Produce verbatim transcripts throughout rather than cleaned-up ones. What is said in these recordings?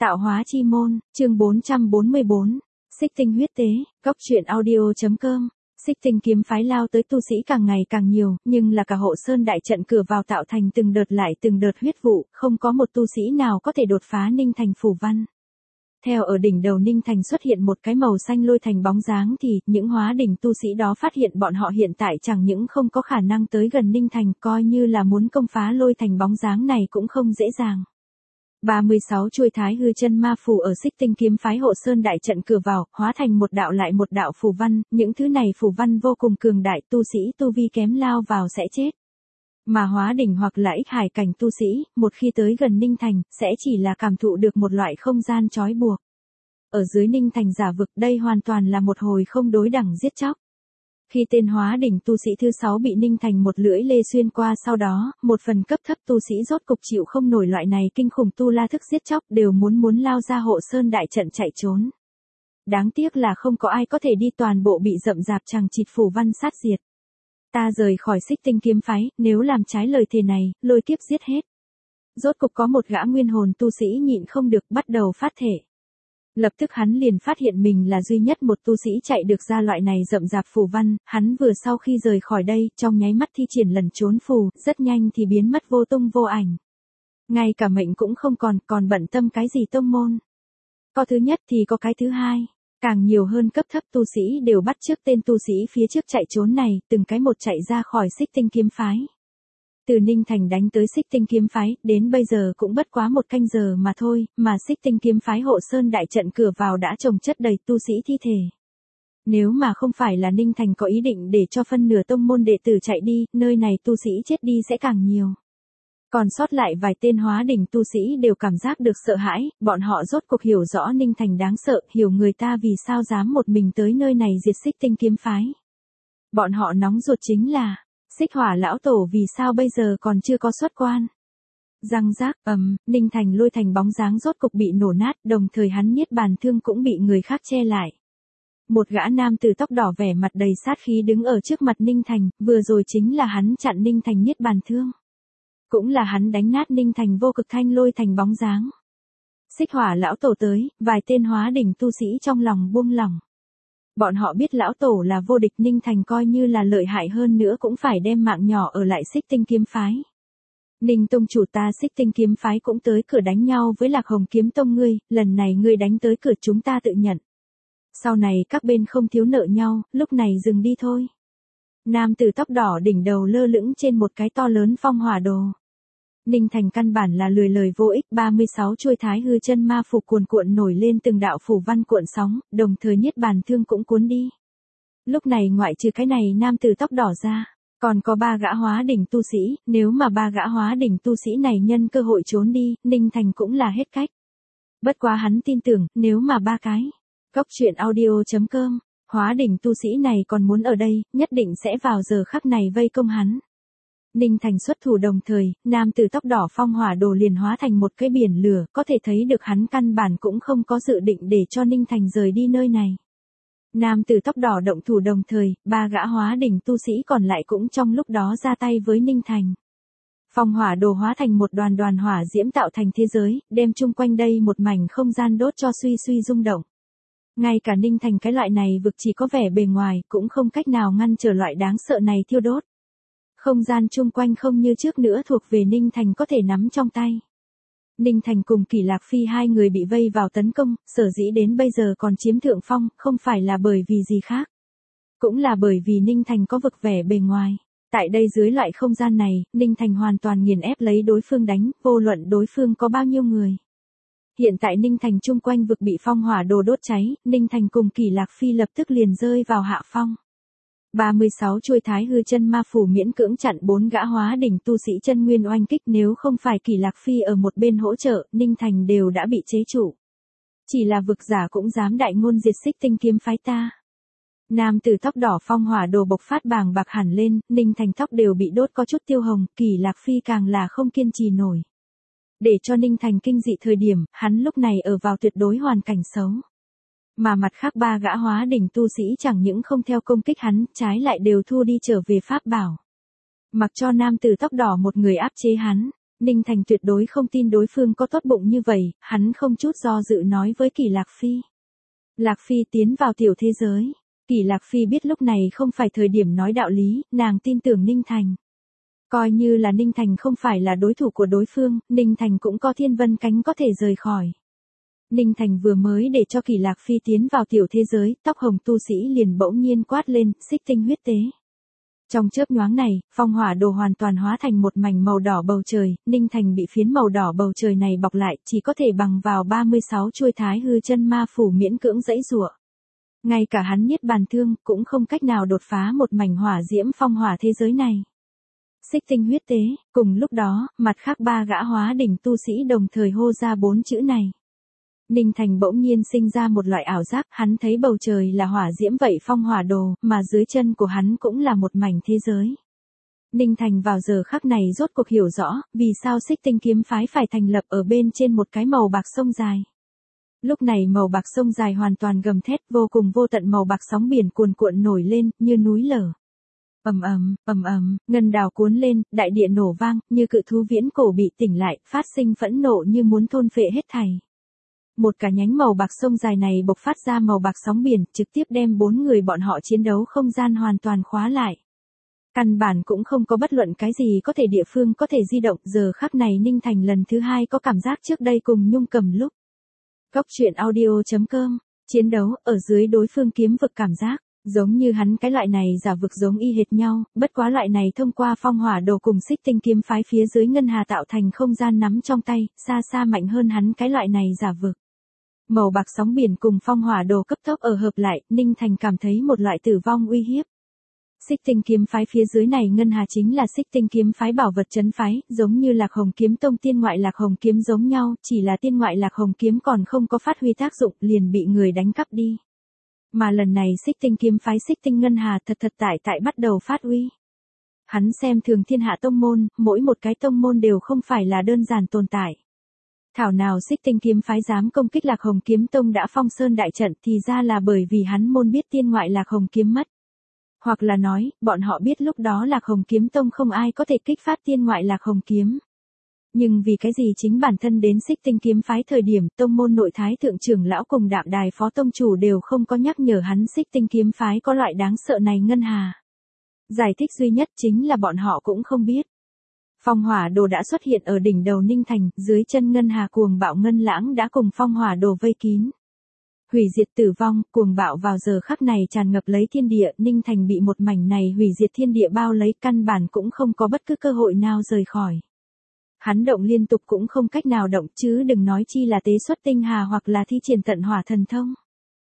Tạo hóa chi môn, chương bốn trăm bốn mươi bốn, xích tinh huyết tế, góc truyện audio.com. Xích tinh kiếm phái lao tới tu sĩ càng ngày càng nhiều, nhưng là cả hộ sơn đại trận cửa vào tạo thành từng đợt lại từng đợt huyết vụ, không có một tu sĩ nào có thể đột phá Ninh Thành phủ văn. Theo ở đỉnh đầu Ninh Thành xuất hiện một cái màu xanh lôi thành bóng dáng thì, những hóa đỉnh tu sĩ đó phát hiện bọn họ hiện tại chẳng những không có khả năng tới gần Ninh Thành, coi như là muốn công phá lôi thành bóng dáng này cũng không dễ dàng. ba mươi sáu chuôi thái hư chân ma phù ở xích tinh kiếm phái hộ sơn đại trận cửa vào, hóa thành một đạo lại một đạo phù văn, những thứ này phù văn vô cùng cường đại, tu sĩ tu vi kém lao vào sẽ chết. Mà hóa đỉnh hoặc là ích hải cảnh tu sĩ, một khi tới gần Ninh Thành, sẽ chỉ là cảm thụ được một loại không gian trói buộc. Ở dưới Ninh Thành giả vực đây hoàn toàn là một hồi không đối đẳng giết chóc. Khi tên hóa đỉnh tu sĩ thứ sáu bị Ninh Thành một lưỡi lê xuyên qua sau đó, một phần cấp thấp tu sĩ rốt cục chịu không nổi loại này kinh khủng tu la thức giết chóc đều muốn muốn lao ra hộ sơn đại trận chạy trốn. Đáng tiếc là không có ai có thể đi, toàn bộ bị rậm rạp chằng chịt phù văn sát diệt. Ta rời khỏi xích tinh kiếm phái, nếu làm trái lời thề này, lôi kiếp giết hết. Rốt cục có một gã nguyên hồn tu sĩ nhịn không được bắt đầu phát thể. Lập tức hắn liền phát hiện mình là duy nhất một tu sĩ chạy được ra loại này rậm rạp phù văn, hắn vừa sau khi rời khỏi đây, trong nháy mắt thi triển lần trốn phù, rất nhanh thì biến mất vô tung vô ảnh. Ngay cả mệnh cũng không còn, còn bận tâm cái gì tông môn. Có thứ nhất thì có cái thứ hai, càng nhiều hơn cấp thấp tu sĩ đều bắt chước tên tu sĩ phía trước chạy trốn này, từng cái một chạy ra khỏi xích tinh kiếm phái. Từ Ninh Thành đánh tới xích tinh kiếm phái, đến bây giờ cũng bất quá một canh giờ mà thôi, mà xích tinh kiếm phái hộ sơn đại trận cửa vào đã chồng chất đầy tu sĩ thi thể. Nếu mà không phải là Ninh Thành có ý định để cho phân nửa tông môn đệ tử chạy đi, nơi này tu sĩ chết đi sẽ càng nhiều. Còn sót lại vài tên hóa đỉnh tu sĩ đều cảm giác được sợ hãi, bọn họ rốt cuộc hiểu rõ Ninh Thành đáng sợ, hiểu người ta vì sao dám một mình tới nơi này diệt xích tinh kiếm phái. Bọn họ nóng ruột chính là, Xích Hỏa lão tổ vì sao bây giờ còn chưa có xuất quan. Răng rác, ầm, Ninh Thành lôi thành bóng dáng rốt cục bị nổ nát, đồng thời hắn niết bàn thương cũng bị người khác che lại. Một gã nam tử tóc đỏ vẻ mặt đầy sát khí đứng ở trước mặt Ninh Thành, vừa rồi chính là hắn chặn Ninh Thành niết bàn thương. Cũng là hắn đánh nát Ninh Thành vô cực thanh lôi thành bóng dáng. Xích Hỏa lão tổ tới, vài tên hóa đỉnh tu sĩ trong lòng buông lỏng. Bọn họ biết lão tổ là vô địch, Ninh Thành coi như là lợi hại hơn nữa cũng phải đem mạng nhỏ ở lại xích tinh kiếm phái. Ninh tông chủ, ta xích tinh kiếm phái cũng tới cửa đánh nhau với Lạc Hồng kiếm tông ngươi, lần này ngươi đánh tới cửa chúng ta tự nhận. Sau này các bên không thiếu nợ nhau, lúc này dừng đi thôi. Nam tử tóc đỏ đỉnh đầu lơ lửng trên một cái to lớn phong hỏa đồ. Ninh Thành căn bản là lười lời vô ích, ba mươi sáu chuôi thái hư chân ma phù cuồn cuộn nổi lên từng đạo phù văn cuộn sóng, đồng thời niết bàn thương cũng cuốn đi. Lúc này ngoại trừ cái này nam tử tóc đỏ ra, còn có ba gã hóa đỉnh tu sĩ, nếu mà ba gã hóa đỉnh tu sĩ này nhân cơ hội trốn đi, Ninh Thành cũng là hết cách. Bất quá hắn tin tưởng, nếu mà ba cái, góc truyện audio.com, hóa đỉnh tu sĩ này còn muốn ở đây, nhất định sẽ vào giờ khắc này vây công hắn. Ninh Thành xuất thủ đồng thời, nam tử tóc đỏ phong hỏa đồ liền hóa thành một cái biển lửa, có thể thấy được hắn căn bản cũng không có dự định để cho Ninh Thành rời đi nơi này. Nam tử tóc đỏ động thủ đồng thời, ba gã hóa đỉnh tu sĩ còn lại cũng trong lúc đó ra tay với Ninh Thành. Phong hỏa đồ hóa thành một đoàn đoàn hỏa diễm tạo thành thế giới, đem chung quanh đây một mảnh không gian đốt cho suy suy rung động. Ngay cả Ninh Thành cái loại này vực chỉ có vẻ bề ngoài, cũng không cách nào ngăn trở loại đáng sợ này thiêu đốt. Không gian chung quanh không như trước nữa thuộc về Ninh Thành có thể nắm trong tay. Ninh Thành cùng Kỷ Lạc Phi hai người bị vây vào tấn công, sở dĩ đến bây giờ còn chiếm thượng phong, không phải là bởi vì gì khác. Cũng là bởi vì Ninh Thành có vực vẻ bề ngoài. Tại đây dưới loại không gian này, Ninh Thành hoàn toàn nghiền ép lấy đối phương đánh, vô luận đối phương có bao nhiêu người. Hiện tại Ninh Thành chung quanh vực bị phong hỏa đồ đốt cháy, Ninh Thành cùng Kỷ Lạc Phi lập tức liền rơi vào hạ phong. ba mươi sáu chuôi thái hư chân ma phù miễn cưỡng chặn bốn gã hóa đỉnh tu sĩ chân nguyên oanh kích, nếu không phải Kỷ Lạc Phi ở một bên hỗ trợ, Ninh Thành đều đã bị chế trụ. Chỉ là vực giả cũng dám đại ngôn diệt xích tinh kiếm phái ta. Nam tử tóc đỏ phong hỏa đồ bộc phát bàng bạc hẳn lên, Ninh Thành tóc đều bị đốt có chút tiêu hồng, Kỷ Lạc Phi càng là không kiên trì nổi. Để cho Ninh Thành kinh dị thời điểm, hắn lúc này ở vào tuyệt đối hoàn cảnh xấu. Mà mặt khác ba gã hóa đỉnh tu sĩ chẳng những không theo công kích hắn, trái lại đều thua đi trở về pháp bảo. Mặc cho nam tử tóc đỏ một người áp chế hắn, Ninh Thành tuyệt đối không tin đối phương có tốt bụng như vậy, hắn không chút do dự nói với Kỳ Lạc Phi. Lạc Phi tiến vào tiểu thế giới. Kỳ Lạc Phi biết lúc này không phải thời điểm nói đạo lý, nàng tin tưởng Ninh Thành. Coi như là Ninh Thành không phải là đối thủ của đối phương, Ninh Thành cũng có thiên vân cánh có thể rời khỏi. Ninh Thành vừa mới để cho Kỳ Lạc Phi tiến vào tiểu thế giới, tóc hồng tu sĩ liền bỗng nhiên quát lên, xích tinh huyết tế. Trong chớp nhoáng này, phong hỏa đồ hoàn toàn hóa thành một mảnh màu đỏ bầu trời, Ninh Thành bị phiến màu đỏ bầu trời này bọc lại, chỉ có thể bằng vào ba mươi sáu chuôi thái hư chân ma phủ miễn cưỡng dãy giụa. Ngay cả hắn niết bàn thương, cũng không cách nào đột phá một mảnh hỏa diễm phong hỏa thế giới này. Xích tinh huyết tế, cùng lúc đó, mặt khác ba gã hóa đỉnh tu sĩ đồng thời hô ra bốn chữ này. Ninh Thành bỗng nhiên sinh ra một loại ảo giác, hắn thấy bầu trời là hỏa diễm vậy phong hỏa đồ, mà dưới chân của hắn cũng là một mảnh thế giới. Ninh Thành vào giờ khắc này rốt cuộc hiểu rõ, vì sao xích tinh kiếm phái phải thành lập ở bên trên một cái màu bạc sông dài. Lúc này màu bạc sông dài hoàn toàn gầm thét, vô cùng vô tận màu bạc sóng biển cuồn cuộn nổi lên, như núi lở. Ầm ầm, ầm ầm, ngân đào cuốn lên, đại địa nổ vang, như cự thú viễn cổ bị tỉnh lại, phát sinh phẫn nộ như muốn thôn phệ hết thảy. Một cả nhánh màu bạc sông dài này bộc phát ra màu bạc sóng biển, trực tiếp đem bốn người bọn họ chiến đấu không gian hoàn toàn khóa lại. Căn bản cũng không có bất luận cái gì có thể địa phương có thể di động, giờ khắc này Ninh Thành lần thứ hai có cảm giác trước đây cùng Nhung Cầm lúc. Góc truyện audio chấm com, chiến đấu, ở dưới đối phương kiếm vực cảm giác, giống như hắn cái loại này giả vực giống y hệt nhau, bất quá loại này thông qua phong hỏa đồ cùng xích tinh kiếm phái phía dưới ngân hà tạo thành không gian nắm trong tay, xa xa mạnh hơn hắn cái loại này giả vực. Màu bạc sóng biển cùng phong hỏa đồ cấp tốc ở hợp lại, Ninh Thành cảm thấy một loại tử vong uy hiếp. Xích tinh kiếm phái phía dưới này ngân hà chính là xích tinh kiếm phái bảo vật trấn phái, giống như Lạc Hồng kiếm tông tiên ngoại Lạc Hồng kiếm giống nhau, chỉ là tiên ngoại Lạc Hồng kiếm còn không có phát huy tác dụng liền bị người đánh cắp đi. Mà lần này xích tinh kiếm phái xích tinh ngân hà thật thật tại tại bắt đầu phát uy. Hắn xem thường thiên hạ tông môn, mỗi một cái tông môn đều không phải là đơn giản tồn tại. Thảo nào xích tinh kiếm phái dám công kích Lạc Hồng kiếm tông đã phong sơn đại trận thì ra là bởi vì hắn môn biết tiên ngoại Lạc Hồng kiếm mất. Hoặc là nói, bọn họ biết lúc đó Lạc Hồng kiếm tông không ai có thể kích phát tiên ngoại Lạc Hồng kiếm. Nhưng vì cái gì chính bản thân đến xích tinh kiếm phái thời điểm tông môn nội thái thượng trưởng lão cùng đạm đài phó tông chủ đều không có nhắc nhở hắn xích tinh kiếm phái có loại đáng sợ này ngân hà. Giải thích duy nhất chính là bọn họ cũng không biết. Phong hỏa đồ đã xuất hiện ở đỉnh đầu Ninh Thành, dưới chân ngân hà cuồng bạo ngân lãng đã cùng phong hỏa đồ vây kín. Hủy diệt tử vong, cuồng bạo vào giờ khắc này tràn ngập lấy thiên địa, Ninh Thành bị một mảnh này hủy diệt thiên địa bao lấy, căn bản cũng không có bất cứ cơ hội nào rời khỏi. Hắn động liên tục cũng không cách nào động, chứ đừng nói chi là tế xuất tinh hà hoặc là thi triển tận hỏa thần thông.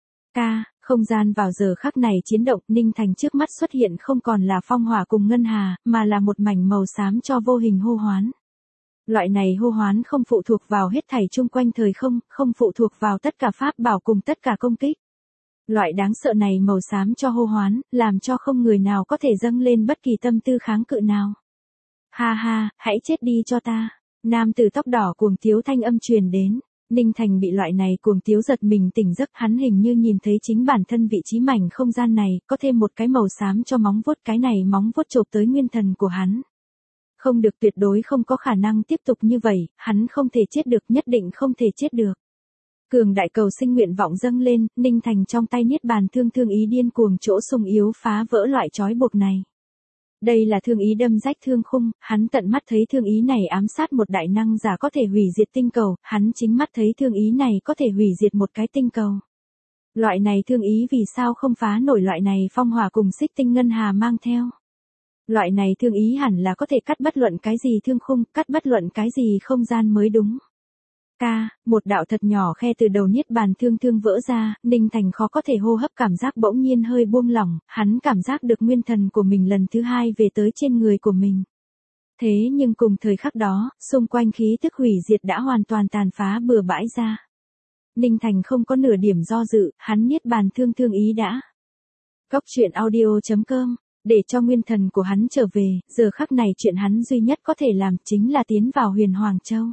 Ca, không gian vào giờ khắc này chiến động, Ninh Thành trước mắt xuất hiện không còn là phong hỏa cùng ngân hà, mà là một mảnh màu xám cho vô hình hô hoán. Loại này hô hoán không phụ thuộc vào hết thảy chung quanh thời không, không phụ thuộc vào tất cả pháp bảo cùng tất cả công kích. Loại đáng sợ này màu xám cho hô hoán, làm cho không người nào có thể dâng lên bất kỳ tâm tư kháng cự nào. Ha ha, hãy chết đi cho ta. Nam tử tóc đỏ cuồng tiếu thanh âm truyền đến. Ninh Thành bị loại này cuồng tiếu giật mình tỉnh giấc, hắn hình như nhìn thấy chính bản thân vị trí mảnh không gian này, có thêm một cái màu xám cho móng vuốt, cái này móng vuốt chộp tới nguyên thần của hắn. Không được, tuyệt đối không có khả năng tiếp tục như vậy, hắn không thể chết được, nhất định không thể chết được. Cường đại cầu sinh nguyện vọng dâng lên, Ninh Thành trong tay niết bàn thương thương ý điên cuồng chỗ sung yếu phá vỡ loại trói buộc này. Đây là thương ý đâm rách thương khung, hắn tận mắt thấy thương ý này ám sát một đại năng giả có thể hủy diệt tinh cầu, hắn chính mắt thấy thương ý này có thể hủy diệt một cái tinh cầu. Loại này thương ý vì sao không phá nổi loại này phong hỏa cùng xích tinh ngân hà mang theo. Loại này thương ý hẳn là có thể cắt bất luận cái gì thương khung, cắt bất luận cái gì không gian mới đúng. Ca, một đạo thật nhỏ khe từ đầu niết bàn thương thương vỡ ra, Ninh Thành khó có thể hô hấp, cảm giác bỗng nhiên hơi buông lỏng, hắn cảm giác được nguyên thần của mình lần thứ hai về tới trên người của mình. Thế nhưng cùng thời khắc đó, xung quanh khí tức hủy diệt đã hoàn toàn tàn phá bừa bãi ra. Ninh Thành không có nửa điểm do dự, hắn niết bàn thương thương ý đã. Góc truyện audio chấm com, để cho nguyên thần của hắn trở về, giờ khắc này chuyện hắn duy nhất có thể làm chính là tiến vào Huyền Hoàng Châu.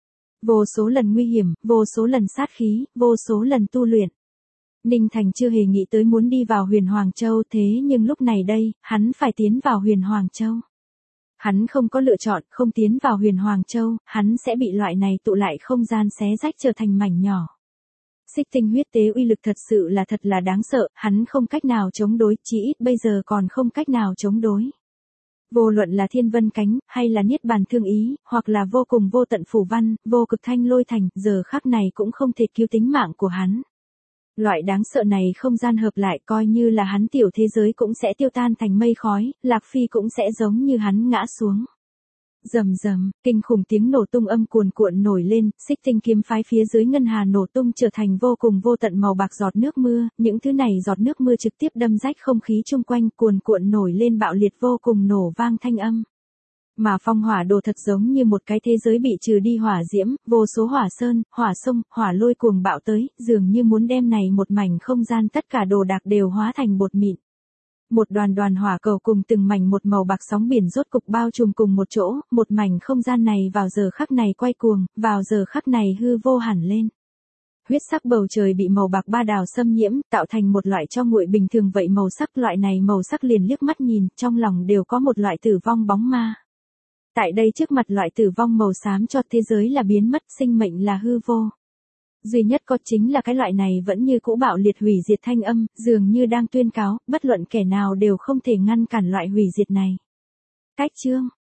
Vô số lần nguy hiểm, vô số lần sát khí, vô số lần tu luyện. Ninh Thành chưa hề nghĩ tới muốn đi vào Huyền Hoàng Châu, thế nhưng lúc này đây, hắn phải tiến vào Huyền Hoàng Châu. Hắn không có lựa chọn, không tiến vào Huyền Hoàng Châu, hắn sẽ bị loại này tụ lại không gian xé rách trở thành mảnh nhỏ. Xích tinh huyết tế uy lực thật sự là thật là đáng sợ, hắn không cách nào chống đối, chỉ ít bây giờ còn không cách nào chống đối. Vô luận là thiên vân cánh, hay là niết bàn thương ý, hoặc là vô cùng vô tận phủ văn, vô cực thanh lôi thành, giờ khắc này cũng không thể cứu tính mạng của hắn. Loại đáng sợ này không gian hợp lại coi như là hắn tiểu thế giới cũng sẽ tiêu tan thành mây khói, Lạc Phi cũng sẽ giống như hắn ngã xuống. Rầm rầm, kinh khủng tiếng nổ tung âm cuồn cuộn nổi lên, xích tinh kiếm phái phía dưới ngân hà nổ tung trở thành vô cùng vô tận màu bạc giọt nước mưa, những thứ này giọt nước mưa trực tiếp đâm rách không khí chung quanh cuồn cuộn nổi lên bạo liệt vô cùng nổ vang thanh âm. Mà phong hỏa đồ thật giống như một cái thế giới bị trừ đi hỏa diễm, vô số hỏa sơn, hỏa sông, hỏa lôi cuồng bạo tới, dường như muốn đem này một mảnh không gian tất cả đồ đạc đều hóa thành bột mịn. Một đoàn đoàn hỏa cầu cùng từng mảnh một màu bạc sóng biển rốt cục bao trùm cùng một chỗ, một mảnh không gian này vào giờ khắc này quay cuồng, vào giờ khắc này hư vô hẳn lên. Huyết sắc bầu trời bị màu bạc ba đào xâm nhiễm, tạo thành một loại cho nguội bình thường vậy màu sắc, loại này màu sắc liền liếc mắt nhìn, trong lòng đều có một loại tử vong bóng ma. Tại đây trước mặt loại tử vong màu xám cho thế giới là biến mất, sinh mệnh là hư vô. Duy nhất có chính là cái loại này vẫn như cũ bạo liệt hủy diệt thanh âm, dường như đang tuyên cáo, bất luận kẻ nào đều không thể ngăn cản loại hủy diệt này. Cách chương,